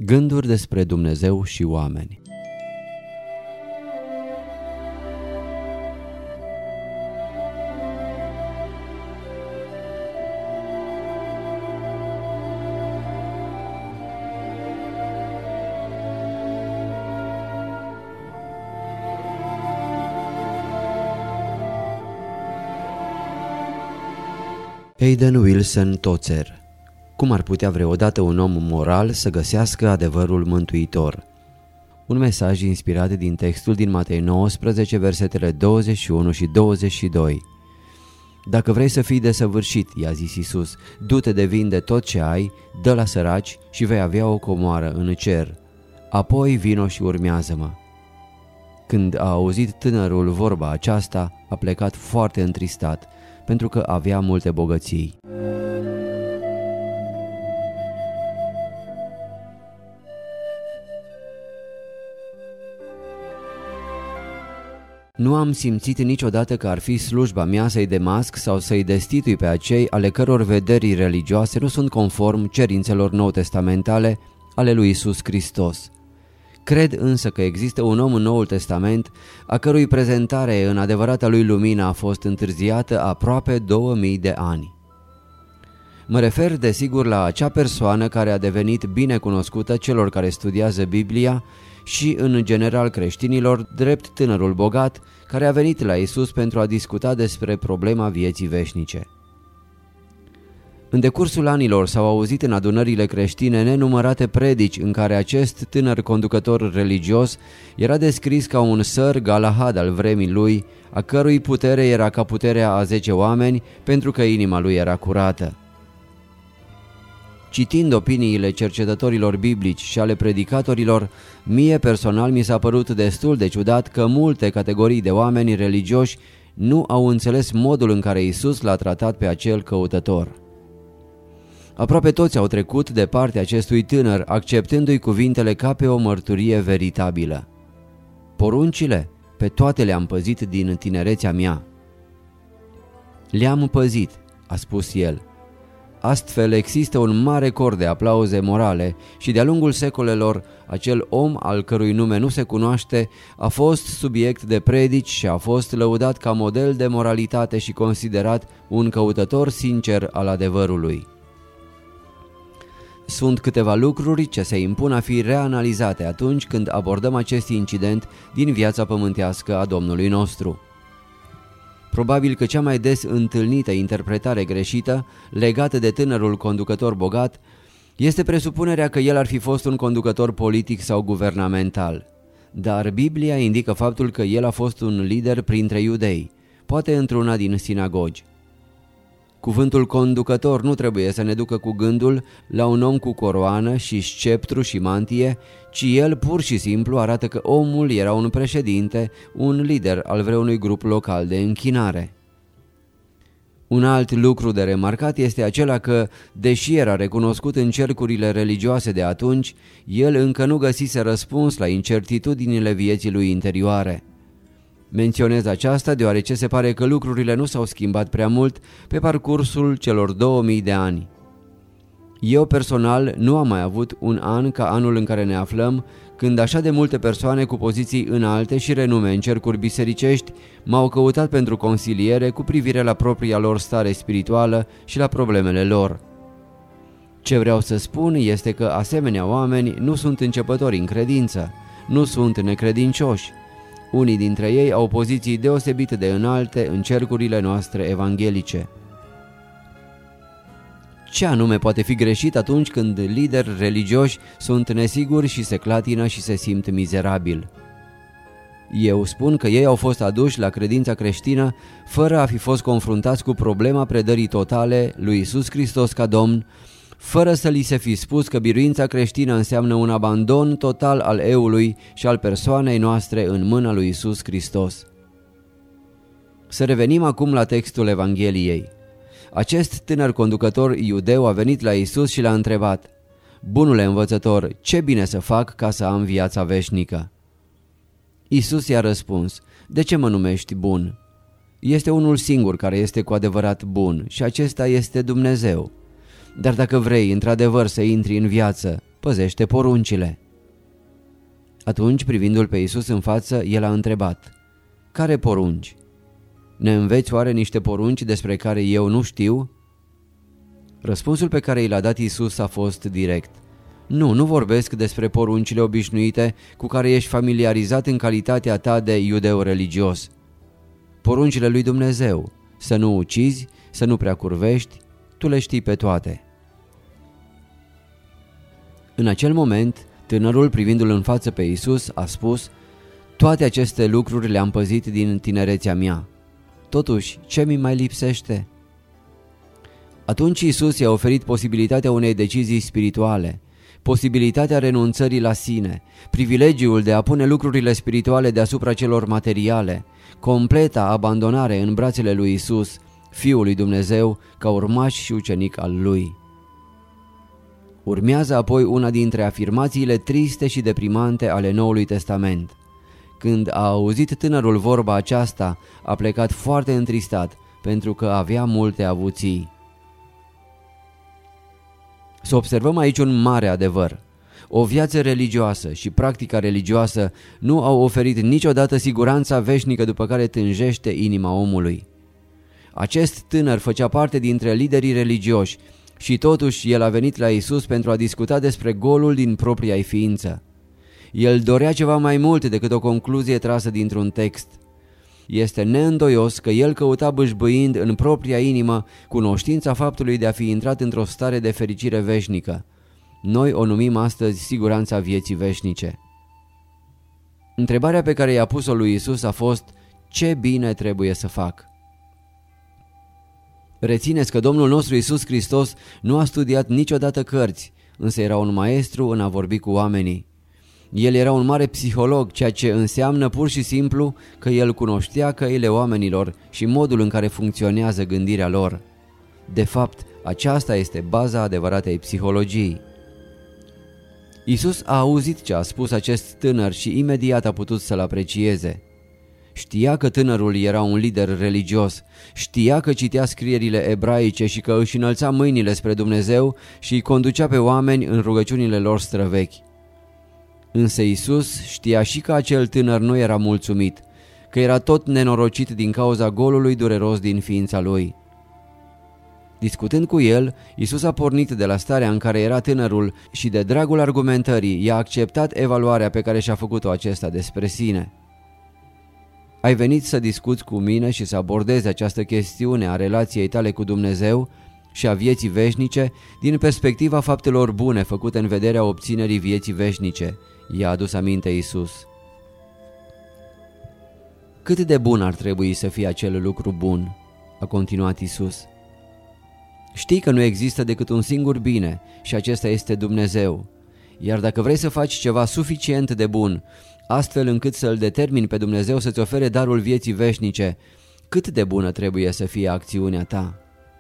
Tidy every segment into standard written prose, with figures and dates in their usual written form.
Gânduri despre Dumnezeu și oameni. Aidan Wilson Tozer. Cum ar putea vreodată un om moral să găsească adevărul mântuitor? Un mesaj inspirat din textul din Matei 19, versetele 21 și 22. Dacă vrei să fii desăvârșit, i-a zis Iisus, du-te de vinde tot ce ai, dă la săraci și vei avea o comoară în cer. Apoi vino și urmează-mă. Când a auzit tânărul vorba aceasta, a plecat foarte întristat, pentru că avea multe bogății. Nu am simțit niciodată că ar fi slujba mea să-i demasc sau să-i destitui pe acei ale căror vederi religioase nu sunt conform cerințelor nou-testamentale ale lui Iisus Hristos. Cred însă că există un om în Noul Testament a cărui prezentare în adevărata lui lumină a fost întârziată aproape 2000 de ani. Mă refer desigur la acea persoană care a devenit bine cunoscută celor care studiază Biblia și în general creștinilor, drept tânărul bogat care a venit la Iisus pentru a discuta despre problema vieții veșnice. În decursul anilor s-au auzit în adunările creștine nenumărate predici în care acest tânăr conducător religios era descris ca un Sir Galahad al vremii lui, a cărui putere era ca puterea a 10 oameni pentru că inima lui era curată. Citind opiniile cercetătorilor biblici și ale predicatorilor, mie personal mi s-a părut destul de ciudat că multe categorii de oameni religioși nu au înțeles modul în care Iisus l-a tratat pe acel căutător. Aproape toți au trecut de partea acestui tânăr, acceptându-i cuvintele ca pe o mărturie veritabilă. Poruncile? Pe toate le-am păzit din tinerețea mea. Le-am păzit, a spus el. Astfel există un mare cor de aplauze morale și de-a lungul secolelor acel om al cărui nume nu se cunoaște a fost subiect de predici și a fost lăudat ca model de moralitate și considerat un căutător sincer al adevărului. Sunt câteva lucruri ce se impun a fi reanalizate atunci când abordăm acest incident din viața pământească a Domnului nostru. Probabil că cea mai des întâlnită interpretare greșită legată de tânărul conducător bogat este presupunerea că el ar fi fost un conducător politic sau guvernamental. Dar Biblia indică faptul că el a fost un lider printre iudei, poate într-una din sinagogi. Cuvântul conducător nu trebuie să ne ducă cu gândul la un om cu coroană și sceptru și mantie, ci el pur și simplu arată că omul era un președinte, un lider al vreunui grup local de închinare. Un alt lucru de remarcat este acela că, deși era recunoscut în cercurile religioase de atunci, el încă nu găsise răspuns la incertitudinile vieții lui interioare. Menționez aceasta deoarece se pare că lucrurile nu s-au schimbat prea mult pe parcursul celor 2000 de ani. Eu personal nu am mai avut un an ca anul în care ne aflăm, când așa de multe persoane cu poziții înalte și renume în cercuri bisericești m-au căutat pentru consiliere cu privire la propria lor stare spirituală și la problemele lor. Ce vreau să spun este că asemenea oameni nu sunt începători în credință, nu sunt necredincioși. Unii dintre ei au poziții deosebite de înalte în cercurile noastre evanghelice. Ce anume poate fi greșit atunci când lideri religioși sunt nesiguri și se clatină și se simt mizerabil? Eu spun că ei au fost aduși la credința creștină fără a fi fost confruntați cu problema predării totale lui Iisus Hristos ca Domn, fără să li se fi spus că biruința creștină înseamnă un abandon total al eului și al persoanei noastre în mâna lui Iisus Hristos. Să revenim acum la textul Evangheliei. Acest tânăr conducător iudeu a venit la Iisus și l-a întrebat: Bunule învățător, ce bine să fac ca să am viața veșnică? Iisus i-a răspuns: De ce mă numești bun? Este unul singur care este cu adevărat bun și acesta este Dumnezeu. Dar dacă vrei într-adevăr să intri în viață, păzește poruncile. Atunci, privindu-l pe Iisus în față, el a întrebat: care porunci? Ne înveți oare niște porunci despre care eu nu știu? Răspunsul pe care i l-a dat Iisus a fost direct: nu vorbesc despre poruncile obișnuite cu care ești familiarizat în calitatea ta de iudeu religios. Poruncile lui Dumnezeu: să nu ucizi, să nu prea curvești, tu le știi pe toate. În acel moment, tânărul, privindu-l în față pe Iisus, a spus: toate aceste lucruri le-am păzit din tinerețea mea. Totuși, ce mi mai lipsește? Atunci Iisus i-a oferit posibilitatea unei decizii spirituale, posibilitatea renunțării la sine, privilegiul de a pune lucrurile spirituale deasupra celor materiale, completa abandonare în brațele lui Iisus, Fiul lui Dumnezeu, ca urmaș și ucenic al lui. Urmează apoi una dintre afirmațiile triste și deprimante ale Noului Testament. Când a auzit tânărul vorba aceasta, a plecat foarte întristat, pentru că avea multe avuții. Să observăm aici un mare adevăr. O viață religioasă și practica religioasă nu au oferit niciodată siguranța veșnică după care tânjește inima omului. Acest tânăr făcea parte dintre liderii religioși și totuși el a venit la Iisus pentru a discuta despre golul din propria ființă. El dorea ceva mai mult decât o concluzie trasă dintr-un text. Este neîndoios că el căuta bâșbâind în propria inimă cunoștința faptului de a fi intrat într-o stare de fericire veșnică. Noi o numim astăzi siguranța vieții veșnice. Întrebarea pe care i-a pus-o lui Iisus a fost: ce bine trebuie să fac? Rețineți că Domnul nostru Iisus Hristos nu a studiat niciodată cărți, însă era un maestru în a vorbi cu oamenii. El era un mare psiholog, ceea ce înseamnă pur și simplu că el cunoștea căile oamenilor și modul în care funcționează gândirea lor. De fapt, aceasta este baza adevăratei psihologii. Iisus a auzit ce a spus acest tânăr și imediat a putut să-l aprecieze. Știa că tânărul era un lider religios, știa că citea scrierile ebraice și că își înălța mâinile spre Dumnezeu și îi conducea pe oameni în rugăciunile lor străvechi. Însă Iisus știa și că acel tânăr nu era mulțumit, că era tot nenorocit din cauza golului dureros din ființa lui. Discutând cu el, Iisus a pornit de la starea în care era tânărul și de dragul argumentării i-a acceptat evaluarea pe care și-a făcut-o acesta despre sine. Ai venit să discuți cu mine și să abordezi această chestiune a relației tale cu Dumnezeu și a vieții veșnice din perspectiva faptelor bune făcute în vederea obținerii vieții veșnice, i-a adus aminte Iisus. Cât de bun ar trebui să fie acel lucru bun, a continuat Iisus. Știi că nu există decât un singur bine și acesta este Dumnezeu. Iar dacă vrei să faci ceva suficient de bun, astfel încât să-L determini pe Dumnezeu să-ți ofere darul vieții veșnice, cât de bună trebuie să fie acțiunea ta?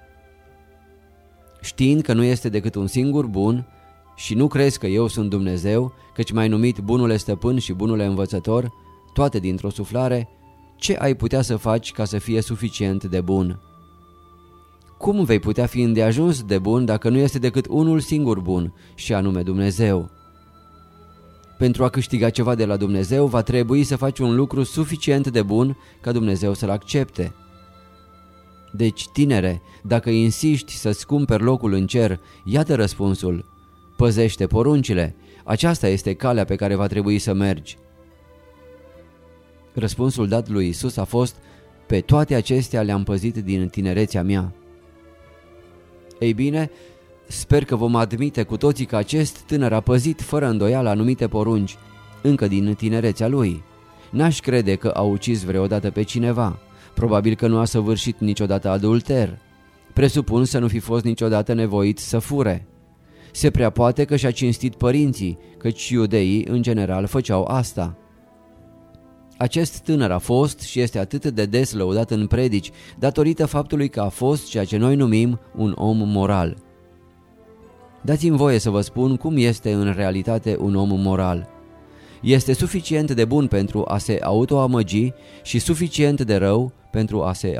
Știind că nu este decât un singur bun și nu crezi că eu sunt Dumnezeu, căci m-ai numit bunule stăpân și bunule învățător, toate dintr-o suflare, ce ai putea să faci ca să fie suficient de bun? Cum vei putea fi îndeajuns de bun dacă nu este decât unul singur bun, și anume Dumnezeu? Pentru a câștiga ceva de la Dumnezeu va trebui să faci un lucru suficient de bun ca Dumnezeu să-l accepte. Deci, tinere, dacă insiști să-ți cumperi locul în cer, iată răspunsul: păzește poruncile, aceasta este calea pe care va trebui să mergi. Răspunsul dat lui Iisus a fost: pe toate acestea le-am păzit din tinerețea mea. Ei bine, sper că vom admite cu toții că acest tânăr a păzit fără îndoială anumite porunci, încă din tinerețea lui. N-aș crede că a ucis vreodată pe cineva, probabil că nu a săvârșit niciodată adulter. Presupun să nu fi fost niciodată nevoit să fure. Se prea poate că și-a cinstit părinții, căci iudeii în general făceau asta. Acest tânăr a fost și este atât de des lăudat în predici datorită faptului că a fost ceea ce noi numim un om moral. Dați-mi voie să vă spun cum este în realitate un om moral. Este suficient de bun pentru a se autoamăgi și suficient de rău pentru a se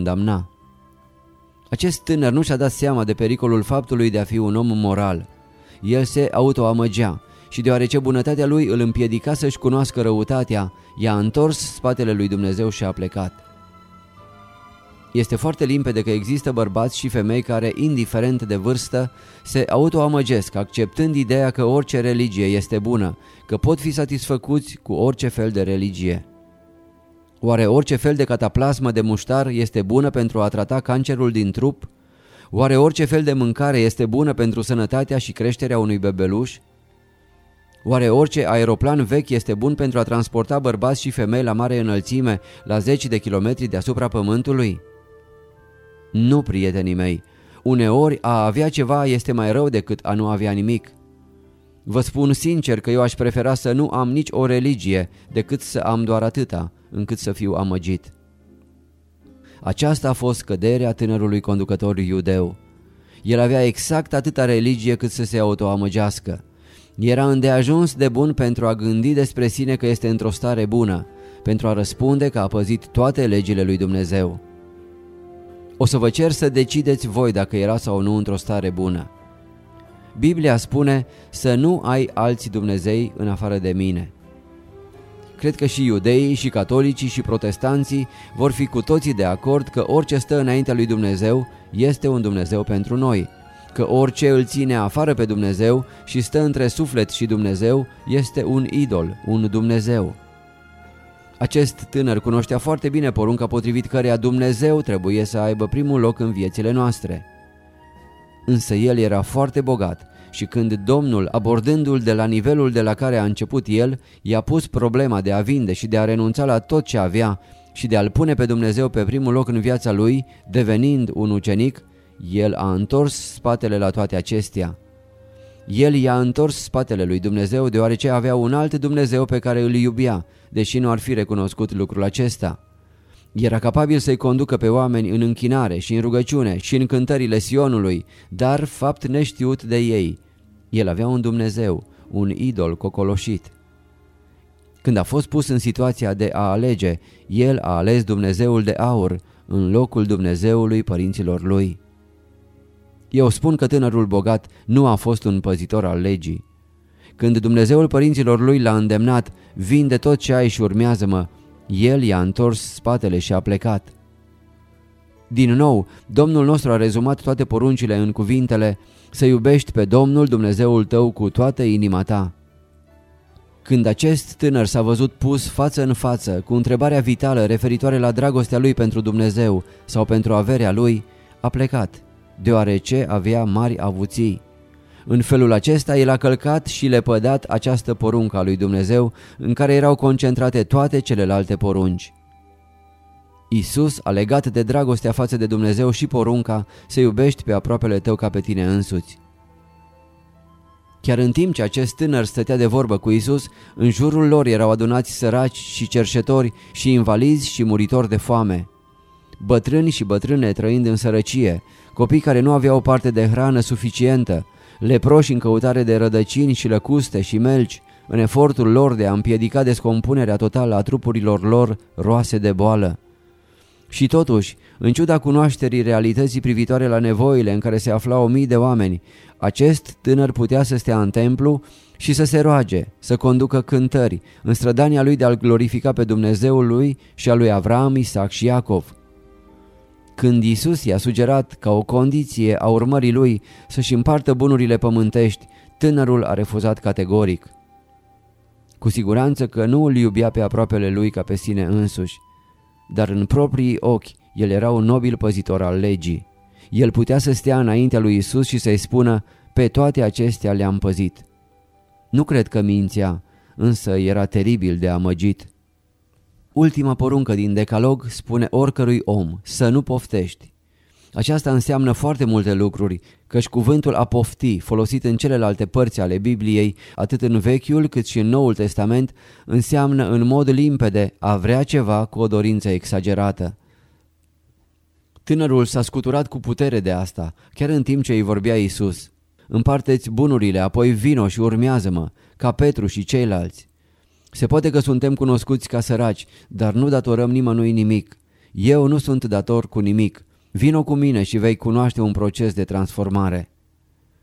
autocondamna. Acest tânăr nu și-a dat seama de pericolul faptului de a fi un om moral. el se autoamăgea și deoarece bunătatea lui îl împiedica să-și cunoască răutatea, i-a întors spatele lui Dumnezeu și a plecat. Este foarte limpede că există bărbați și femei care, indiferent de vârstă, se autoamăgesc, acceptând ideea că orice religie este bună, că pot fi satisfăcuți cu orice fel de religie. Oare orice fel de cataplasmă de muștar este bună pentru a trata cancerul din trup? Oare orice fel de mâncare este bună pentru sănătatea și creșterea unui bebeluș? Oare orice aeroplan vechi este bun pentru a transporta bărbați și femei la mare înălțime, la 10 de kilometri deasupra pământului? Nu, prietenii mei, uneori a avea ceva este mai rău decât a nu avea nimic. Vă spun sincer că eu aș prefera să nu am nici o religie decât să am doar atâta, încât să fiu amăgit. Aceasta a fost căderea tânărului conducător iudeu. El avea exact atâta religie cât să se autoamăgească. Era îndeajuns de bun pentru a gândi despre sine că este într-o stare bună, pentru a răspunde că a păzit toate legile lui Dumnezeu. O să vă cer să decideți voi dacă era sau nu într-o stare bună. Biblia spune să nu ai alți Dumnezei în afară de mine. Cred că și iudeii, și catolicii, și protestanții vor fi cu toții de acord că orice stă înaintea lui Dumnezeu este un Dumnezeu pentru noi, că orice îl ține afară pe Dumnezeu și stă între suflet și Dumnezeu este un idol, un Dumnezeu. Acest tânăr cunoștea foarte bine porunca potrivit căreia Dumnezeu trebuie să aibă primul loc în viețile noastre. Însă el era foarte bogat și când Domnul, abordându-l de la nivelul de la care a început el, i-a pus problema de a vinde și de a renunța la tot ce avea și de a-L pune pe Dumnezeu pe primul loc în viața lui, devenind un ucenic, el a întors spatele la toate acestea. El i-a întors spatele lui Dumnezeu deoarece avea un alt Dumnezeu pe care îl iubea, deși nu ar fi recunoscut lucrul acesta. Era capabil să-i conducă pe oameni în închinare și în rugăciune și în cântările Sionului, dar fapt neștiut de ei. El avea un Dumnezeu, un idol cocoloșit. Când a fost pus în situația de a alege, el a ales Dumnezeul de aur în locul Dumnezeului părinților lui. Eu spun că tânărul bogat nu a fost un păzitor al legii. Când Dumnezeul părinților lui l-a îndemnat, vinde tot ce ai și urmează-mă, el i-a întors spatele și a plecat. Din nou, Domnul nostru a rezumat toate poruncile în cuvintele: să iubești pe Domnul Dumnezeul tău cu toată inima ta. Când acest tânăr s-a văzut pus față în față cu întrebarea vitală referitoare la dragostea lui pentru Dumnezeu sau pentru averea lui, a plecat, deoarece avea mari avuții. În felul acesta el a călcat și lepădat această poruncă a lui Dumnezeu în care erau concentrate toate celelalte porunci. Iisus a legat de dragostea față de Dumnezeu și porunca să iubești pe aproapele tău ca pe tine însuți. Chiar în timp ce acest tânăr stătea de vorbă cu Iisus, în jurul lor erau adunați săraci și cerșetori și invalizi și muritori de foame. Bătrâni și bătrâne trăind în sărăcie, copii care nu aveau parte de hrană suficientă, leproși în căutare de rădăcini și lăcuste și melci, în efortul lor de a împiedica descompunerea totală a trupurilor lor roase de boală. Și totuși, în ciuda cunoașterii realității privitoare la nevoile în care se aflau mii de oameni, acest tânăr putea să stea în templu și să se roage, să conducă cântări, în strădania lui de a-L glorifica pe Dumnezeul lui și a lui Avram, Isaac și Iacov. Când Iisus i-a sugerat ca o condiție a urmării lui să-și împartă bunurile pământești, tânărul a refuzat categoric. Cu siguranță că nu îl iubea pe aproapele lui ca pe sine însuși, dar în proprii ochi el era un nobil păzitor al legii. El putea să stea înaintea lui Iisus și să-i spună: pe toate acestea le-am păzit. Nu cred că mințea, însă era teribil de amăgit. Ultima poruncă din Decalog spune oricărui om să nu poftești. Aceasta înseamnă foarte multe lucruri, căci cuvântul a pofti, folosit în celelalte părți ale Bibliei, atât în Vechiul cât și în Noul Testament, înseamnă în mod limpede a vrea ceva cu o dorință exagerată. Tânărul s-a scuturat cu putere de asta, chiar în timp ce îi vorbea Iisus. Împarte-ți bunurile, apoi vino și urmează-mă, ca Petru și ceilalți. Se poate că suntem cunoscuți ca săraci, dar nu datorăm nimănui nimic. Eu nu sunt dator cu nimic. Vino cu mine și vei cunoaște un proces de transformare.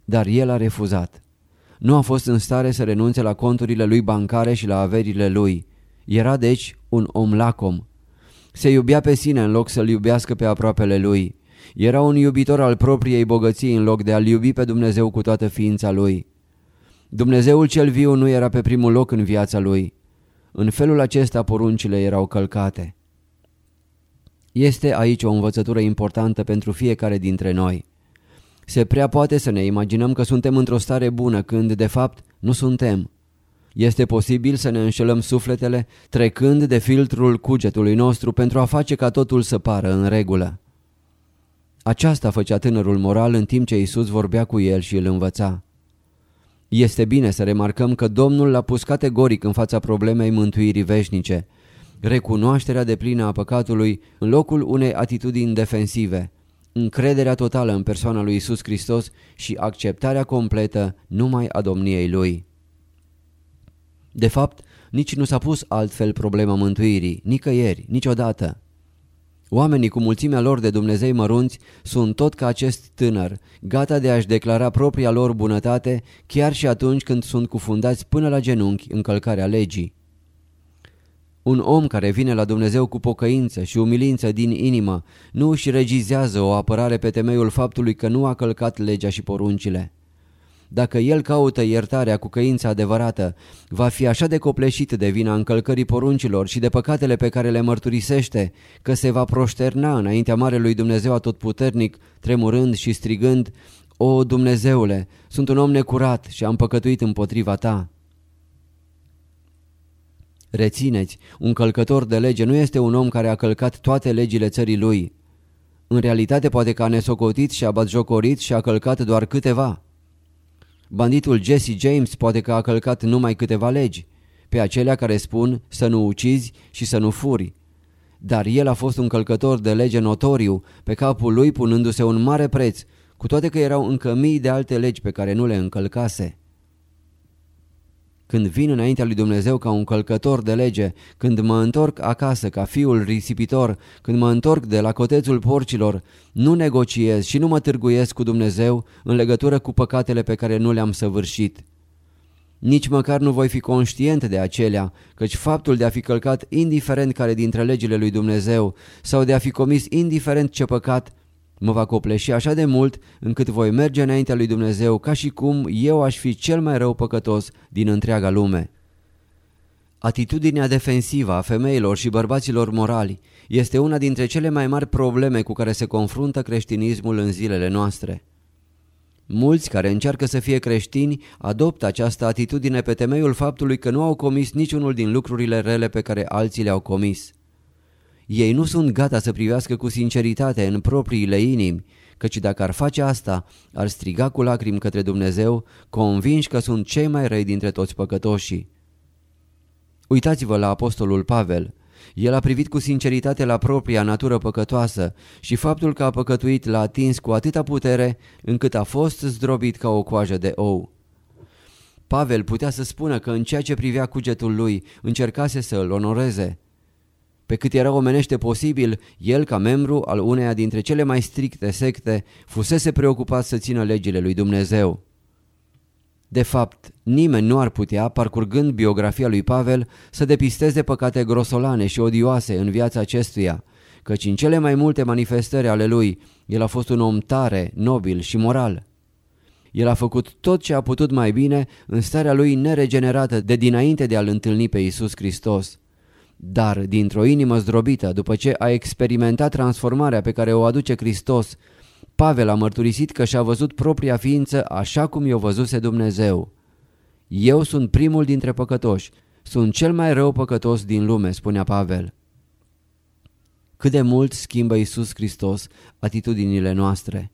dar el a refuzat. Nu a fost în stare să renunțe la conturile lui bancare și la averile lui. Era deci un om lacom. Se iubea pe sine în loc să-l iubească pe aproapele lui. Era un iubitor al propriei bogății în loc de a-L iubi pe Dumnezeu cu toată ființa lui. Dumnezeul cel viu nu era pe primul loc în viața lui. În felul acesta poruncile erau călcate. Este aici o învățătură importantă pentru fiecare dintre noi. Se prea poate să ne imaginăm că suntem într-o stare bună când, de fapt, nu suntem. Este posibil să ne înșelăm sufletele trecând de filtrul cugetului nostru pentru a face ca totul să pară în regulă. Aceasta făcea tânărul moral în timp ce Iisus vorbea cu el și îl învăța. Este bine să remarcăm că Domnul l-a pus categoric în fața problemei mântuirii veșnice, recunoașterea deplină a păcatului în locul unei atitudini defensive, încrederea totală în persoana lui Iisus Hristos și acceptarea completă numai a domniei Lui. De fapt, nici nu s-a pus altfel problema mântuirii, nicăieri, niciodată. Oamenii cu mulțimea lor de Dumnezei mărunți sunt tot ca acest tânăr, gata de a-și declara propria lor bunătate chiar și atunci când sunt cufundați până la genunchi în călcarea legii. Un om care vine la Dumnezeu cu pocăință și umilință din inimă nu își regizează o apărare pe temeiul faptului că nu a călcat legea și poruncile. Dacă el caută iertarea cu căință adevărată, va fi așa de copleșit de vina încălcării poruncilor și de păcatele pe care le mărturisește, că se va proșterna înaintea Marelui Dumnezeu Atotputernic, tremurând și strigând: „O, Dumnezeule, sunt un om necurat și am păcătuit împotriva Ta.” Rețineți, un călcător de lege nu este un om care a călcat toate legile țării lui. În realitate poate că a nesocotit și a batjocorit și a călcat doar câteva. Banditul Jesse James poate că a călcat numai câteva legi, pe acelea care spun să nu ucizi și să nu furi. Dar el a fost un călcător de lege notoriu, pe capul lui punându-se un mare preț, cu toate că erau încă mii de alte legi pe care nu le încălcase. Când vin înaintea lui Dumnezeu ca un călcător de lege, când mă întorc acasă ca fiul risipitor, când mă întorc de la cotețul porcilor, nu negociez și nu mă târguiesc cu Dumnezeu în legătură cu păcatele pe care nu le-am săvârșit. Nici măcar nu voi fi conștient de acelea, căci faptul de a fi călcat indiferent care dintre legile lui Dumnezeu sau de a fi comis indiferent ce păcat mă va copleși așa de mult încât voi merge înaintea lui Dumnezeu ca și cum eu aș fi cel mai rău păcătos din întreaga lume. Atitudinea defensivă a femeilor și bărbaților morali este una dintre cele mai mari probleme cu care se confruntă creștinismul în zilele noastre. Mulți care încearcă să fie creștini adoptă această atitudine pe temeiul faptului că nu au comis niciunul din lucrurile rele pe care alții le-au comis. Ei nu sunt gata să privească cu sinceritate în propriile inimi, căci dacă ar face asta, ar striga cu lacrimi către Dumnezeu, convinși că sunt cei mai răi dintre toți păcătoșii. Uitați-vă la apostolul Pavel. El a privit cu sinceritate la propria natură păcătoasă și faptul că a păcătuit l-a atins cu atâta putere încât a fost zdrobit ca o coajă de ou. Pavel putea să spună că în ceea ce privea cugetul lui încercase să îl onoreze. Pe cât era omenește posibil, el, ca membru al uneia dintre cele mai stricte secte, fusese preocupat să țină legile lui Dumnezeu. De fapt, nimeni nu ar putea, parcurgând biografia lui Pavel, să depisteze păcate grosolane și odioase în viața acestuia, căci în cele mai multe manifestări ale lui, el a fost un om tare, nobil și moral. El a făcut tot ce a putut mai bine în starea lui neregenerată de dinainte de a-L întâlni pe Iisus Hristos. Dar dintr-o inimă zdrobită, după ce a experimentat transformarea pe care o aduce Hristos, Pavel a mărturisit că și-a văzut propria ființă așa cum i-o văzuse Dumnezeu. „Eu sunt primul dintre păcătoși, sunt cel mai rău păcătos din lume”, spunea Pavel. Cât de mult schimbă Iisus Hristos atitudinile noastre.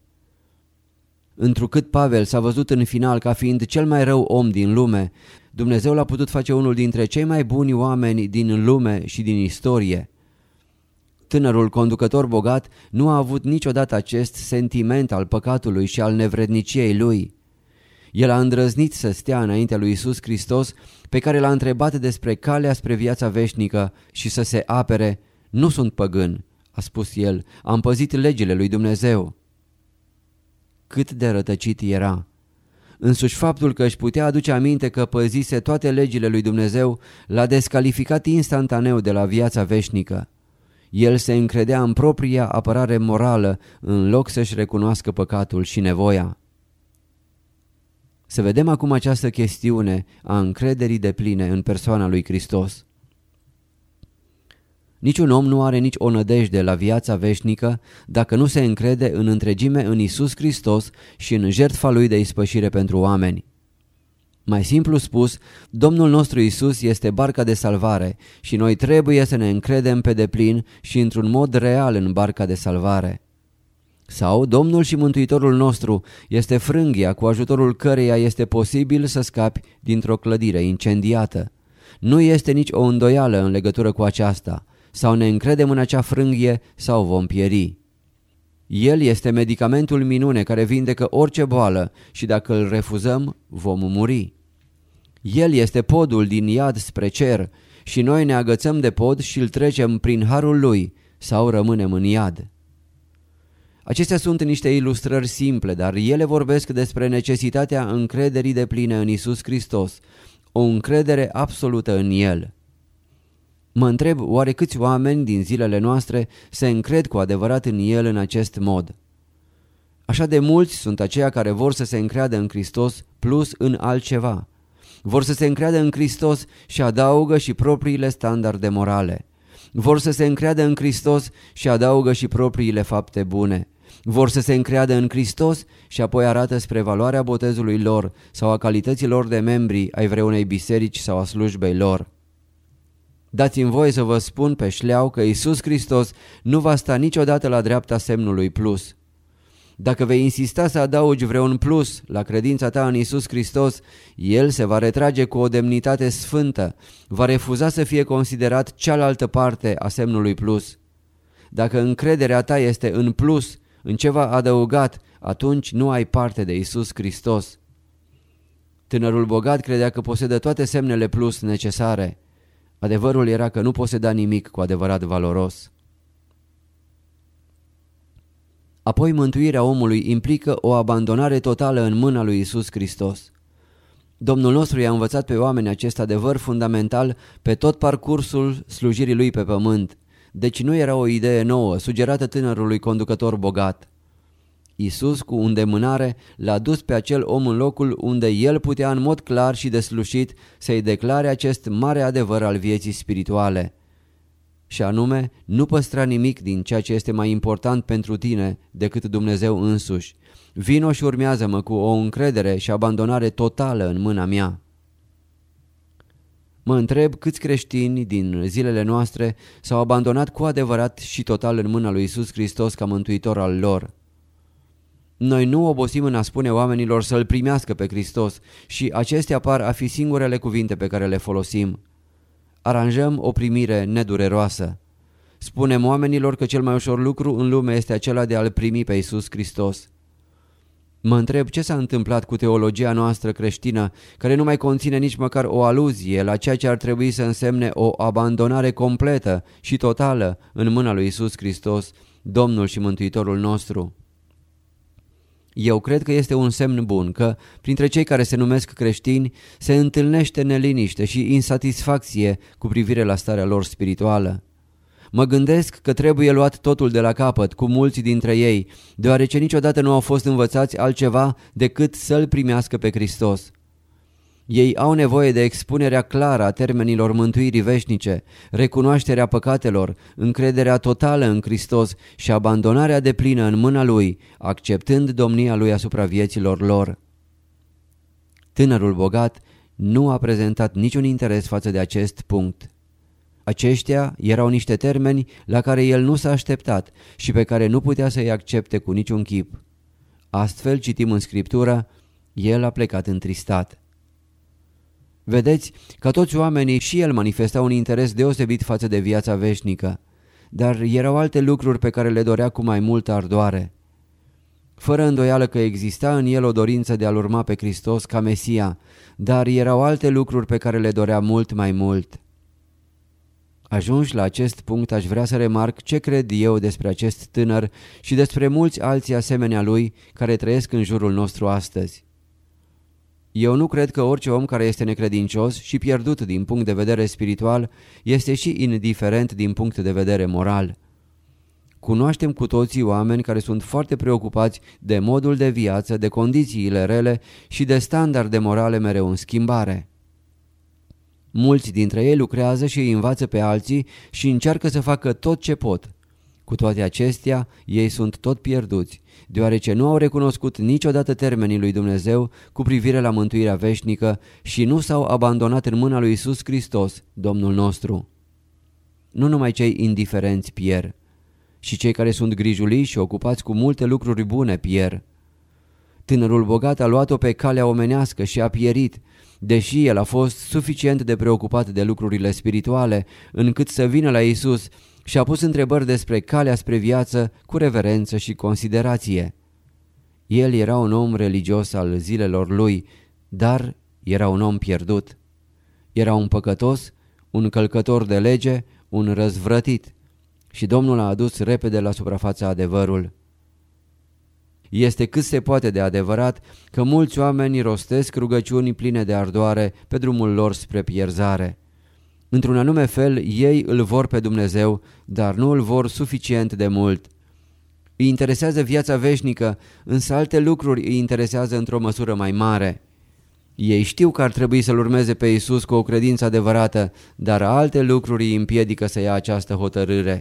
Întrucât Pavel s-a văzut în final ca fiind cel mai rău om din lume, Dumnezeu l-a putut face unul dintre cei mai buni oameni din lume și din istorie. Tânărul conducător bogat nu a avut niciodată acest sentiment al păcatului și al nevredniciei lui. El a îndrăznit să stea înaintea lui Iisus Hristos, pe care l-a întrebat despre calea spre viața veșnică și să se apere. „Nu sunt păgân”, a spus el, „am păzit legile lui Dumnezeu”. Cât de rătăcit era! Însuși faptul că își putea aduce aminte că păzise toate legile lui Dumnezeu l-a descalificat instantaneu de la viața veșnică. El se încredea în propria apărare morală în loc să-și recunoască păcatul și nevoia. Să vedem acum această chestiune a încrederii depline în persoana lui Hristos. Niciun om nu are nici o nădejde la viața veșnică dacă nu se încrede în întregime în Iisus Hristos și în jertfa Lui de ispășire pentru oameni. Mai simplu spus, Domnul nostru Iisus este barca de salvare și noi trebuie să ne încredem pe deplin și într-un mod real în barca de salvare. Sau Domnul și Mântuitorul nostru este frânghia cu ajutorul căreia este posibil să scapi dintr-o clădire incendiată. Nu este nici o îndoială în legătură cu aceasta. Sau ne încredem în acea frânghie sau vom pieri. El este medicamentul minune care vindecă orice boală și dacă îl refuzăm vom muri. El este podul din iad spre cer și noi ne agățăm de pod și îl trecem prin harul lui sau rămânem în iad. Acestea sunt niște ilustrări simple, dar ele vorbesc despre necesitatea încrederii depline în Iisus Hristos, o încredere absolută în El. Mă întreb, oare câți oameni din zilele noastre se încred cu adevărat în El în acest mod? Așa de mulți sunt aceia care vor să se încreadă în Hristos plus în altceva. Vor să se încreadă în Hristos și adaugă și propriile standarde morale. Vor să se încreadă în Hristos și adaugă și propriile fapte bune. Vor să se încreadă în Hristos și apoi arată spre valoarea botezului lor sau a calităților de membri ai vreunei biserici sau a slujbei lor. Dați-mi voie să vă spun pe șleau că Iisus Hristos nu va sta niciodată la dreapta semnului plus. Dacă vei insista să adaugi vreun plus la credința ta în Iisus Hristos, El se va retrage cu o demnitate sfântă, va refuza să fie considerat cealaltă parte a semnului plus. Dacă încrederea ta este în plus, în ceva adăugat, atunci nu ai parte de Iisus Hristos. Tânărul bogat credea că posedă toate semnele plus necesare. Adevărul era că nu poseda nimic cu adevărat valoros. Apoi mântuirea omului implică o abandonare totală în mâna lui Iisus Hristos. Domnul nostru i-a învățat pe oameni acest adevăr fundamental pe tot parcursul slujirii lui pe pământ. Deci nu era o idee nouă, sugerată tânărului conducător bogat. Iisus, cu îndemânare, l-a dus pe acel om în locul unde el putea în mod clar și deslușit să-i declare acest mare adevăr al vieții spirituale. Și anume, nu păstra nimic din ceea ce este mai important pentru tine decât Dumnezeu însuși. Vino și urmează-mă cu o încredere și abandonare totală în mâna mea. Mă întreb câți creștini din zilele noastre s-au abandonat cu adevărat și total în mâna lui Iisus Hristos ca mântuitor al lor. Noi nu obosim în a spune oamenilor să-L primească pe Hristos și acestea par a fi singurele cuvinte pe care le folosim. Aranjăm o primire nedureroasă. Spunem oamenilor că cel mai ușor lucru în lume este acela de a-L primi pe Iisus Hristos. Mă întreb ce s-a întâmplat cu teologia noastră creștină, care nu mai conține nici măcar o aluzie la ceea ce ar trebui să însemne o abandonare completă și totală în mâna lui Iisus Hristos, Domnul și Mântuitorul nostru. Eu cred că este un semn bun că, printre cei care se numesc creștini, se întâlnește neliniște și insatisfacție cu privire la starea lor spirituală. Mă gândesc că trebuie luat totul de la capăt cu mulți dintre ei, deoarece niciodată nu au fost învățați altceva decât să-L primească pe Hristos. Ei au nevoie de expunerea clară a termenilor mântuirii veșnice, recunoașterea păcatelor, încrederea totală în Hristos și abandonarea deplină în mâna Lui, acceptând domnia Lui asupra vieților lor. Tânărul bogat nu a prezentat niciun interes față de acest punct. Aceștia erau niște termeni la care el nu s-a așteptat și pe care nu putea să-i accepte cu niciun chip. Astfel, citim în Scriptură, el a plecat întristat. Vedeți, ca toți oamenii și el manifesta un interes deosebit față de viața veșnică, dar erau alte lucruri pe care le dorea cu mai multă ardoare. Fără îndoială că exista în el o dorință de a-L urma pe Hristos ca Mesia, dar erau alte lucruri pe care le dorea mult mai mult. Ajunși la acest punct, aș vrea să remarc ce cred eu despre acest tânăr și despre mulți alții asemenea lui care trăiesc în jurul nostru astăzi. Eu nu cred că orice om care este necredincios și pierdut din punct de vedere spiritual este și indiferent din punct de vedere moral. Cunoaștem cu toții oameni care sunt foarte preocupați de modul de viață, de condițiile rele și de standarde morale mereu în schimbare. Mulți dintre ei lucrează și îi învață pe alții și încearcă să facă tot ce pot. Cu toate acestea, ei sunt tot pierduți, deoarece nu au recunoscut niciodată termenii lui Dumnezeu cu privire la mântuirea veșnică și nu s-au abandonat în mâna lui Iisus Hristos, Domnul nostru. Nu numai cei indiferenți pierd, și cei care sunt grijuliși și ocupați cu multe lucruri bune pierd. Tânărul bogat a luat-o pe calea omenească și a pierit, deși el a fost suficient de preocupat de lucrurile spirituale, încât să vină la Iisus și a pus întrebări despre calea spre viață cu reverență și considerație. El era un om religios al zilelor lui, dar era un om pierdut. Era un păcătos, un călcător de lege, un răzvrătit. Și Domnul a adus repede la suprafața adevărul. Este cât se poate de adevărat că mulți oameni rostesc rugăciuni pline de ardoare pe drumul lor spre pierzare. Într-un anume fel, ei îl vor pe Dumnezeu, dar nu îl vor suficient de mult. Îi interesează viața veșnică, însă alte lucruri îi interesează într-o măsură mai mare. Ei știu că ar trebui să-L urmeze pe Iisus cu o credință adevărată, dar alte lucruri îi împiedică să ia această hotărâre.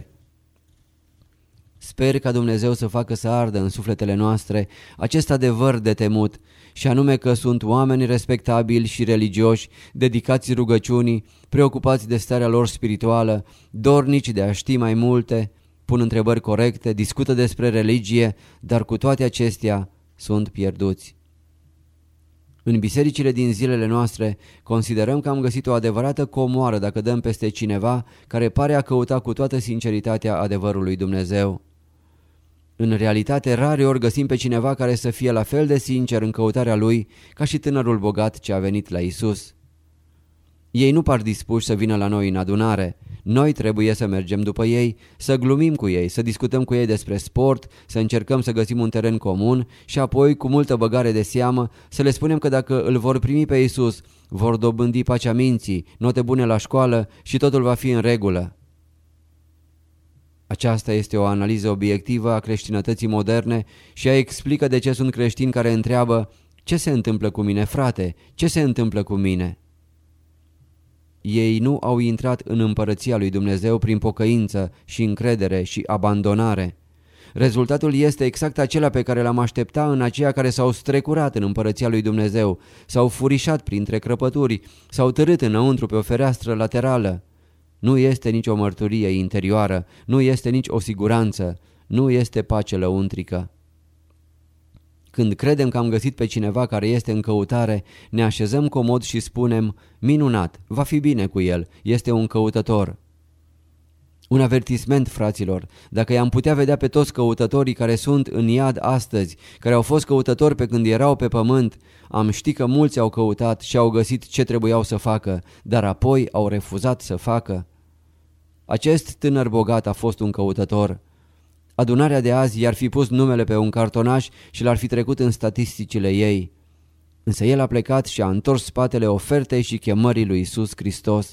Sper ca Dumnezeu să facă să ardă în sufletele noastre acest adevăr de temut, și anume că sunt oameni respectabili și religioși, dedicați rugăciunii, preocupați de starea lor spirituală, dornici de a ști mai multe, pun întrebări corecte, discută despre religie, dar cu toate acestea sunt pierduți. În bisericile din zilele noastre considerăm că am găsit o adevărată comoară dacă dăm peste cineva care pare a căuta cu toată sinceritatea adevărul lui Dumnezeu. În realitate, rareori găsim pe cineva care să fie la fel de sincer în căutarea lui ca și tânărul bogat ce a venit la Isus. Ei nu par dispuși să vină la noi în adunare. Noi trebuie să mergem după ei, să glumim cu ei, să discutăm cu ei despre sport, să încercăm să găsim un teren comun și apoi, cu multă băgare de seamă, să le spunem că dacă îl vor primi pe Isus, vor dobândi pacea minții, note bune la școală și totul va fi în regulă. Aceasta este o analiză obiectivă a creștinătății moderne și ea explică de ce sunt creștini care întreabă: ce se întâmplă cu mine, frate? Ce se întâmplă cu mine? Ei nu au intrat în împărăția lui Dumnezeu prin pocăință și încredere și abandonare. Rezultatul este exact acela pe care l-am aștepta în aceia care s-au strecurat în împărăția lui Dumnezeu, s-au furișat printre crăpături, s-au târât înăuntru pe o fereastră laterală. Nu este nici o mărturie interioară, nu este nici o siguranță, nu este pace lăuntrică. Când credem că am găsit pe cineva care este în căutare, ne așezăm comod și spunem: minunat, va fi bine cu el, este un căutător. Un avertisment, fraților: dacă i-am putea vedea pe toți căutătorii care sunt în iad astăzi, care au fost căutători pe când erau pe pământ, am ști că mulți au căutat și au găsit ce trebuiau să facă, dar apoi au refuzat să facă. Acest tânăr bogat a fost un căutător. Adunarea de azi i-ar fi pus numele pe un cartonaș și l-ar fi trecut în statisticile ei. Însă el a plecat și a întors spatele ofertei și chemării lui Iisus Hristos.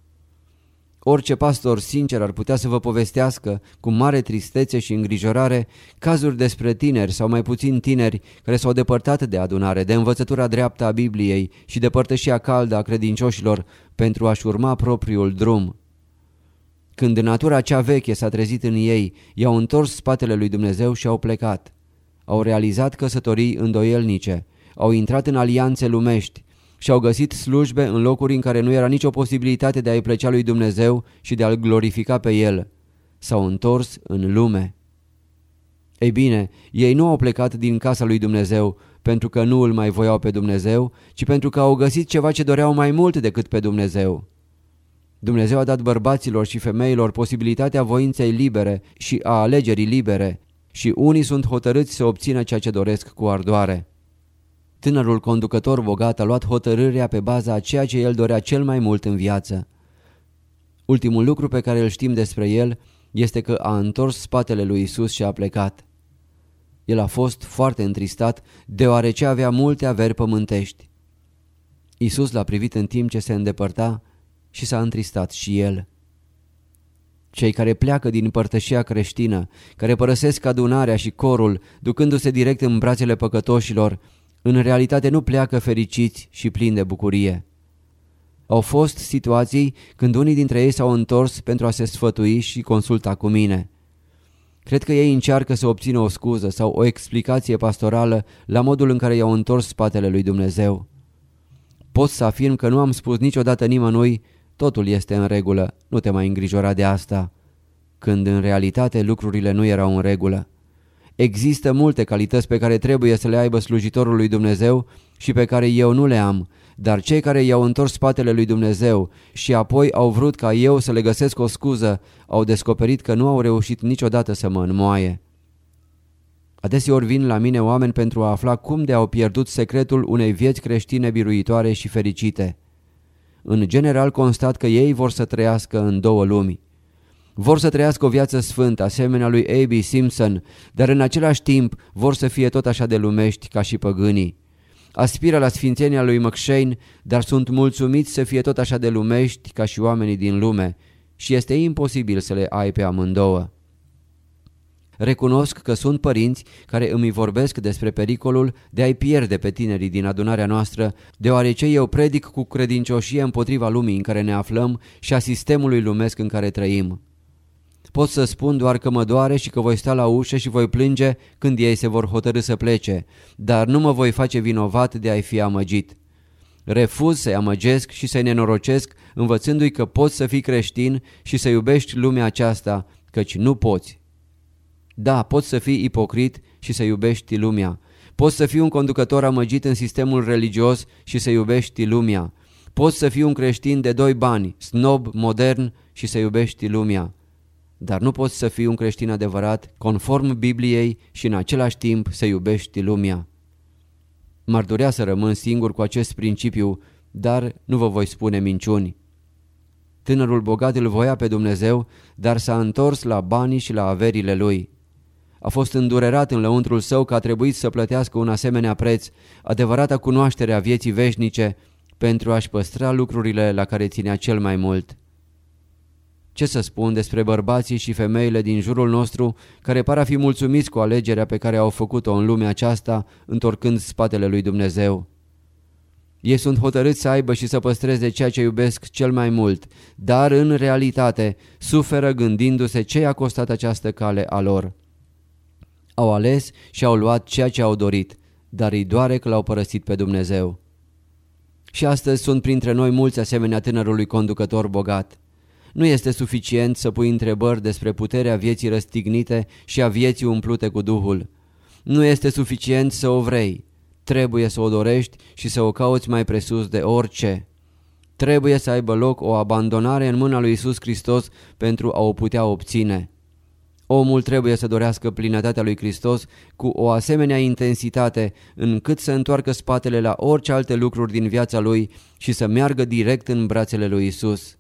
Orice pastor sincer ar putea să vă povestească cu mare tristețe și îngrijorare cazuri despre tineri sau mai puțin tineri care s-au depărtat de adunare, de învățătura dreaptă a Bibliei și de părtășia caldă a credincioșilor pentru a-și urma propriul drum. Când natura cea veche s-a trezit în ei, i-au întors spatele lui Dumnezeu și au plecat. Au realizat căsătorii îndoielnice, au intrat în alianțe lumești și au găsit slujbe în locuri în care nu era nicio posibilitate de a-i plăcea lui Dumnezeu și de a-L glorifica pe El. S-au întors în lume. Ei bine, ei nu au plecat din casa lui Dumnezeu pentru că nu îl mai voiau pe Dumnezeu, ci pentru că au găsit ceva ce doreau mai mult decât pe Dumnezeu. Dumnezeu a dat bărbaților și femeilor posibilitatea voinței libere și a alegerii libere și unii sunt hotărâți să obțină ceea ce doresc cu ardoare. Tânărul conducător bogat a luat hotărârea pe baza a ceea ce el dorea cel mai mult în viață. Ultimul lucru pe care îl știm despre el este că a întors spatele lui Isus și a plecat. El a fost foarte întristat deoarece avea multe averi pământești. Iisus l-a privit în timp ce se îndepărta și s-a întristat și el. Cei care pleacă din părtășia creștină, care părăsesc adunarea și corul, ducându-se direct în brațele păcătoșilor, în realitate nu pleacă fericiți și plini de bucurie. Au fost situații când unii dintre ei s-au întors pentru a se sfătui și consulta cu mine. Cred că ei încearcă să obțină o scuză sau o explicație pastorală la modul în care i-au întors spatele lui Dumnezeu. Pot să afirm că nu am spus niciodată nimănui: totul este în regulă, nu te mai îngrijora de asta, când în realitate lucrurile nu erau în regulă. Există multe calități pe care trebuie să le aibă slujitorul lui Dumnezeu și pe care eu nu le am, dar cei care i-au întors spatele lui Dumnezeu și apoi au vrut ca eu să le găsesc o scuză, au descoperit că nu au reușit niciodată să mă înmoaie. Adeseori vin la mine oameni pentru a afla cum de au pierdut secretul unei vieți creștine biruitoare și fericite. În general constat că ei vor să trăiască în două lumi. Vor să trăiască o viață sfântă, asemenea lui A.B. Simpson, dar în același timp vor să fie tot așa de lumești ca și păgânii. Aspiră la sfințenia lui McShane, dar sunt mulțumiți să fie tot așa de lumești ca și oamenii din lume și este imposibil să le ai pe amândouă. Recunosc că sunt părinți care îmi vorbesc despre pericolul de a-i pierde pe tinerii din adunarea noastră, deoarece eu predic cu credincioșie împotriva lumii în care ne aflăm și a sistemului lumesc în care trăim. Pot să spun doar că mă doare și că voi sta la ușă și voi plânge când ei se vor hotărî să plece, dar nu mă voi face vinovat de a-i fi amăgit. Refuz să-i amăgesc și să-i nenorocesc, învățându-i că poți să fii creștin și să iubești lumea aceasta, căci nu poți. Da, poți să fii ipocrit și să iubești lumea. Poți să fii un conducător amăgit în sistemul religios și să iubești lumea. Poți să fii un creștin de doi bani, snob, modern și să iubești lumea. Dar nu poți să fii un creștin adevărat, conform Bibliei și în același timp să iubești lumea. M-ar durea să rămân singur cu acest principiu, dar nu vă voi spune minciuni. Tânărul bogat îl voia pe Dumnezeu, dar s-a întors la banii și la averile lui. A fost îndurerat în lăuntrul său că a trebuit să plătească un asemenea preț, adevărata cunoaștere a vieții veșnice, pentru a-și păstra lucrurile la care ținea cel mai mult. Ce să spun despre bărbații și femeile din jurul nostru care par a fi mulțumiți cu alegerea pe care au făcut-o în lumea aceasta, întorcând spatele lui Dumnezeu? Ei sunt hotărâți să aibă și să păstreze ceea ce iubesc cel mai mult, dar în realitate suferă gândindu-se ce i-a costat această cale a lor. Au ales și au luat ceea ce au dorit, dar îi doare că l-au părăsit pe Dumnezeu. Și astăzi sunt printre noi mulți asemenea tânărului conducător bogat. Nu este suficient să pui întrebări despre puterea vieții răstignite și a vieții umplute cu Duhul. Nu este suficient să o vrei. Trebuie să o dorești și să o cauți mai presus de orice. Trebuie să aibă loc o abandonare în mâna lui Iisus Hristos pentru a o putea obține. Omul trebuie să dorească plinătatea lui Hristos cu o asemenea intensitate încât să întoarcă spatele la orice alte lucruri din viața lui și să meargă direct în brațele lui Iisus.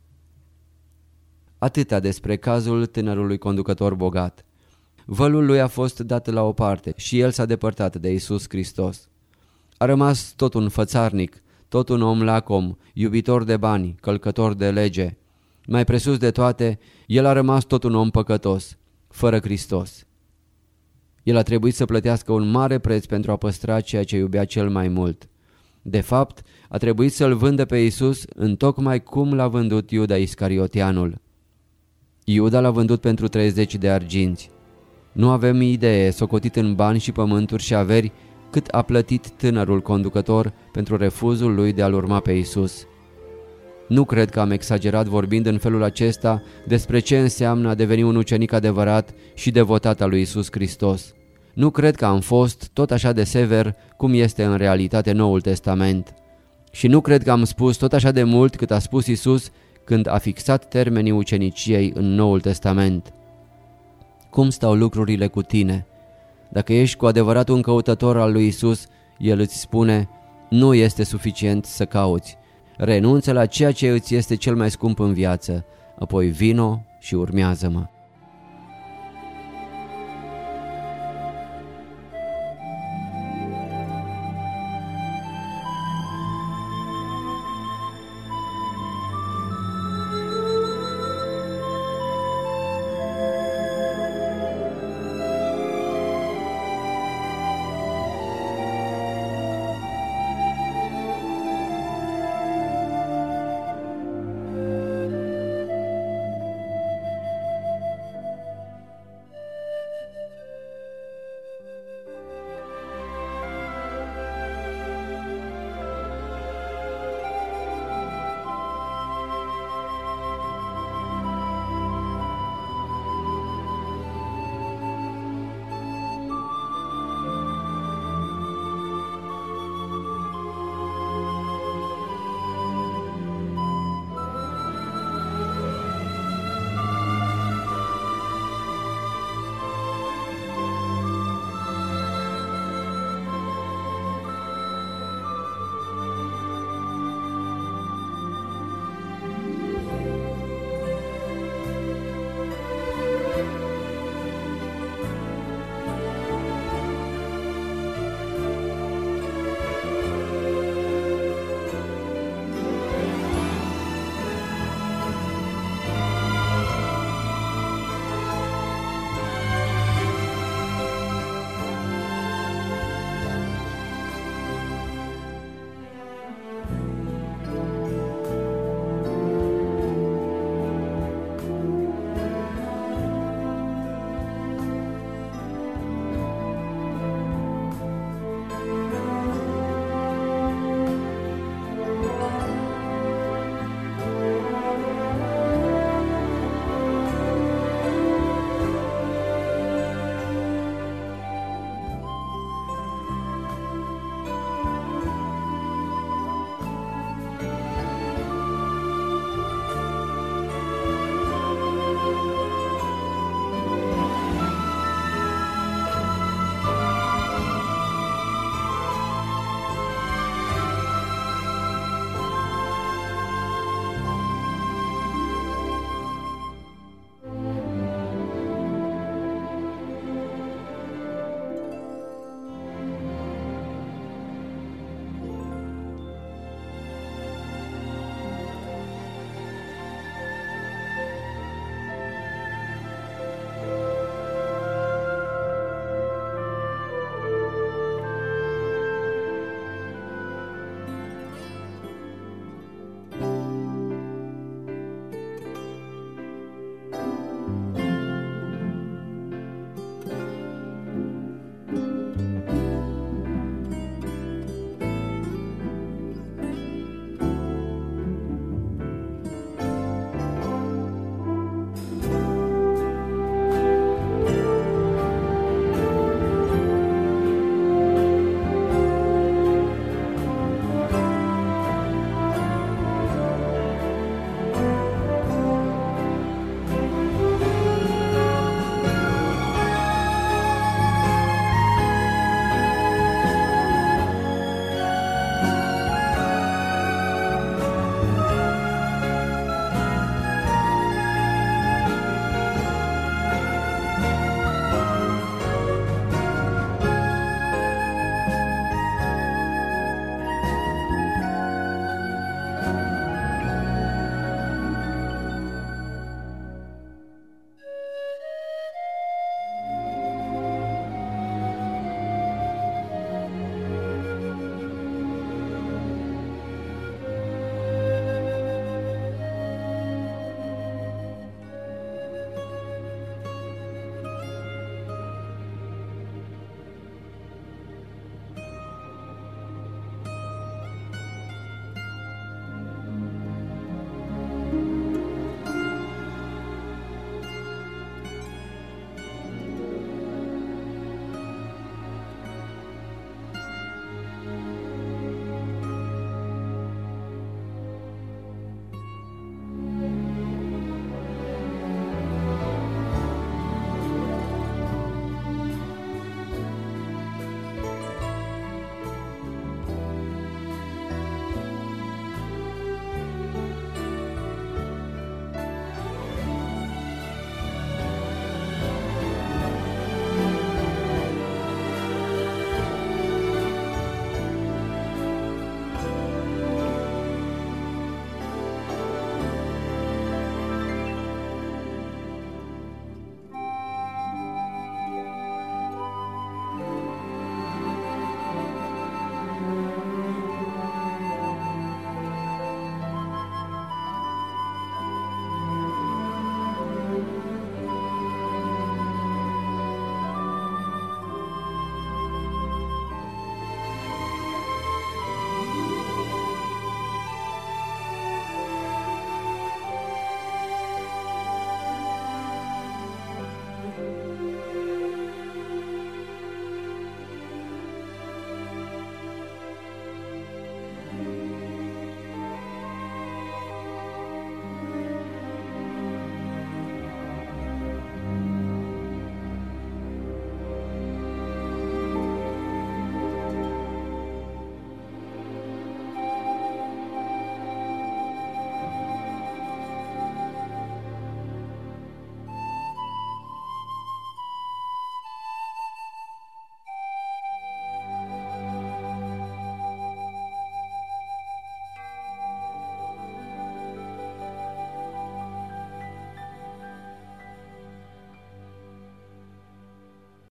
Atâta despre cazul tânărului conducător bogat. Vălul lui a fost dat la o parte și el s-a depărtat de Iisus Hristos. A rămas tot un fățarnic, tot un om lacom, iubitor de bani, călcător de lege. Mai presus de toate, el a rămas tot un om păcătos, fără Hristos. El a trebuit să plătească un mare preț pentru a păstra ceea ce iubea cel mai mult. De fapt, a trebuit să-l vândă pe Iisus întocmai cum l-a vândut Iuda Iscarioteanul. Iuda l-a vândut pentru 30 de arginți. Nu avem idee, socotit în bani și pământuri și averi, cât a plătit tânărul conducător pentru refuzul lui de a-L urma pe Iisus. Nu cred că am exagerat vorbind în felul acesta despre ce înseamnă a deveni un ucenic adevărat și devotat al lui Iisus Hristos. Nu cred că am fost tot așa de sever cum este în realitate Noul Testament. Și nu cred că am spus tot așa de mult cât a spus Iisus când a fixat termenii uceniciei în Noul Testament. Cum stau lucrurile cu tine? Dacă ești cu adevărat un căutător al lui Iisus, El îți spune: nu este suficient să cauți. Renunță la ceea ce îți este cel mai scump în viață, apoi vino și urmează-mă.